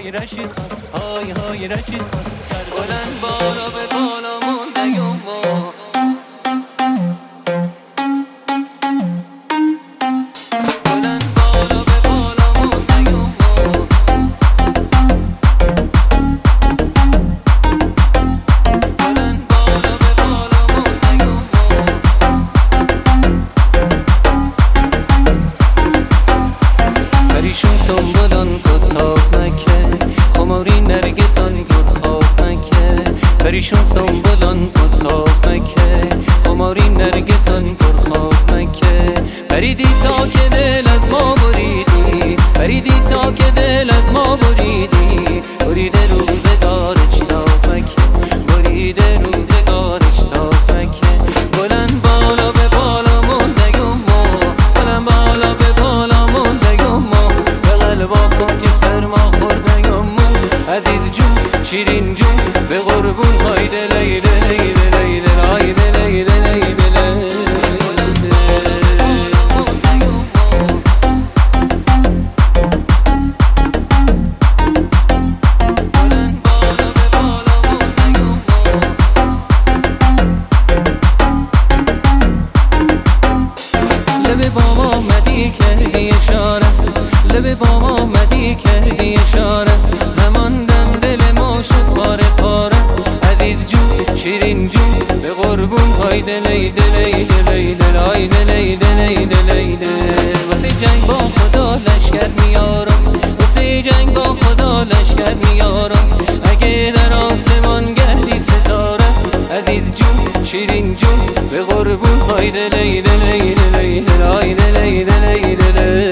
های رشید خان، های رشید خان، سر بلند بالا به بالا مونده ما. پریشون سنبولان کتاب مکه، خماری نرگسان گر خواب مکه. پریشون سنبولان کتاب مکه، خماری نرگسان گر خواب مکه. پریدی تا که دل از ما بریدی، پریدی تا که دل از ما بریدی. بریده روزگارش تا مکه، بریده روزگارش تا مکه. بلند بالا به بالا مونده ما، بلند بالا به بالا مونده ما. قلبا کن که سر ما خورده یمون، عزیز جون شیرین جون به قربون. هایده لیده لیده لیده هایده لیده لیده لیده. لب بام آمدی کردی اشاره، لب بام آمدی کردی اشاره. همان دم دل ما شد پاره پاره، عزیز جون شیرین جون به قربون. هایده لیده لیده لیده هایده لیده لیده لیده. واسه جنگ با خدا لشکر میارم، واسه جنگ با خدا لشکر میارم. اگه در آسمان گردی ستاره، عزیز جون شیرین جون به قربون. هایده لیده لیده لیده هایده لیده لیده لیده.